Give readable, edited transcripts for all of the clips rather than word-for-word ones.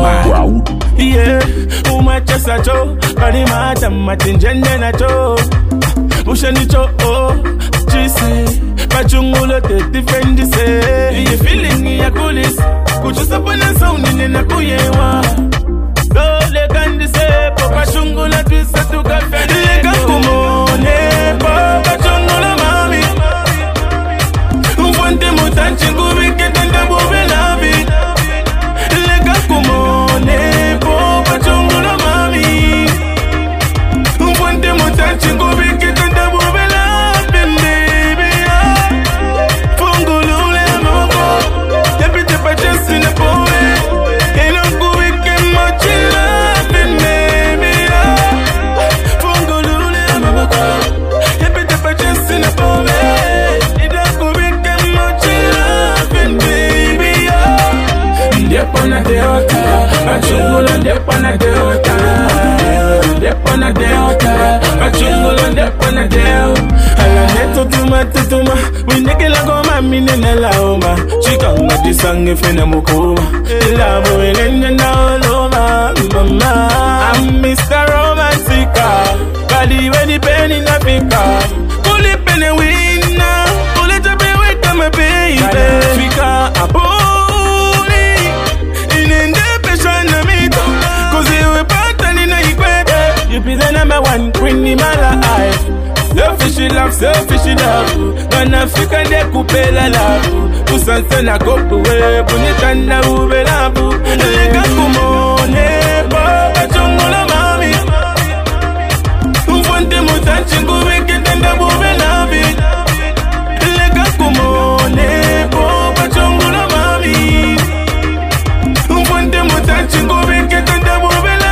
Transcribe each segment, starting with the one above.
man. Yeah, umachesa cho, kani mata matinjende na cho. Ushani cho, chise, pachungulo te defend se. Iye feeling ya kulis, kuchusa pana sauni na kuyewa. Dole kandi se, po pachungulo twisa tukafende. Lega kumone, po pachungulo mami. Umfante mutanchi ngubike tanda bube labi. Lega kumone, po pachungulo mami. Umfante mutanchi ngubike tanda bube labi, baby. Fungulule moko, yapite pachesi na poe. Elo ngubike mochi labi, baby. Fungulule moko, yapite pachesi na poe. Depona deota, pachungulo depona deota. Depona deota, pachungulo depona deo. Ala neto tutuma, winekela goma minene laoma. Chikanga disange fena mukuma, lavo elenya na oloma. Mama, I'm Mr. Romantica, bali weni penny na pika. Kuli penny winna, kuli tabe weka my baby. Fika apo. You be the number one queen in my life. Selfishy love. Gonna fika de coupe la love. Usanse na kopu we, punitanda ube labu. Lega kumone, pa chungulo mami. Umfante mutanchi ngubike tanda ube labi. Lega kumone, pa chungulo mami. Umfante mutanchi ngubike tanda ube labi.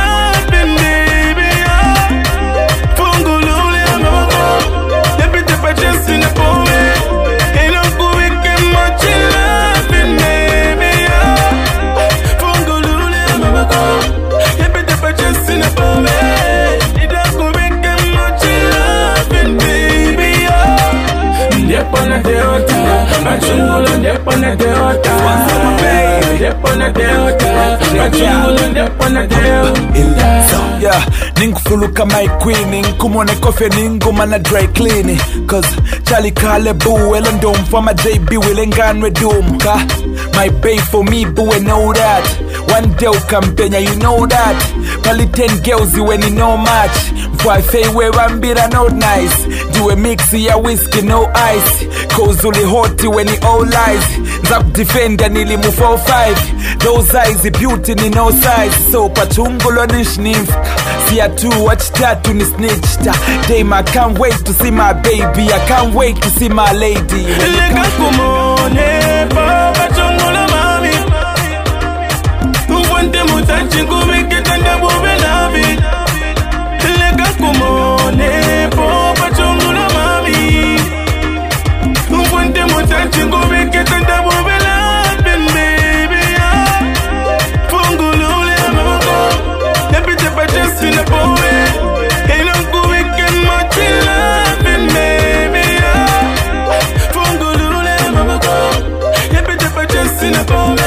Yeah, ningufuluka my queen, ninkumone kofe ninguma na dry clean. Cause Charlie Kale boo, elondom for my JB will enganwe doom. My babe for me boo, I know that. One day campaign, you know that. Probably 10 girls you when you know much. Before I say where I'm bitter, not nice. Do a mix ya whiskey, no ice. Cause only hot when it all lies. Zap defender nearly move 4-5. Those eyes, the beauty in no size. So pachungulo nish nymph. See a two, watch that to ni snitch. Damn, I can't wait to see my baby. I can't wait to see my lady. Lega kumone, pa pachungulo mami. Umfante mutanchi ngubike tanda bube labi. Lega kumone, pa pachungulo mami. Umfante mutanchi ngubike tanda bube labi, baby. Fungulule moko, yapite pachesi na poe. Elo ngubike mochi labi, baby. Fungulule moko, yapite pachesi na poe.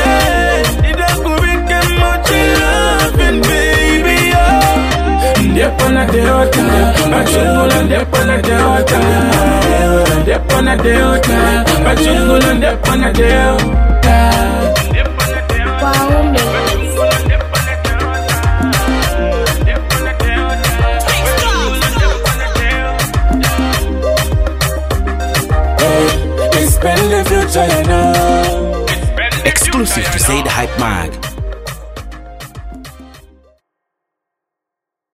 Depona deota, pachungulo depona deota. Depona deota, pachungulo depona deota. Wow, Hey, it's been the future, you know. Exclusive to Say the Hype Mag.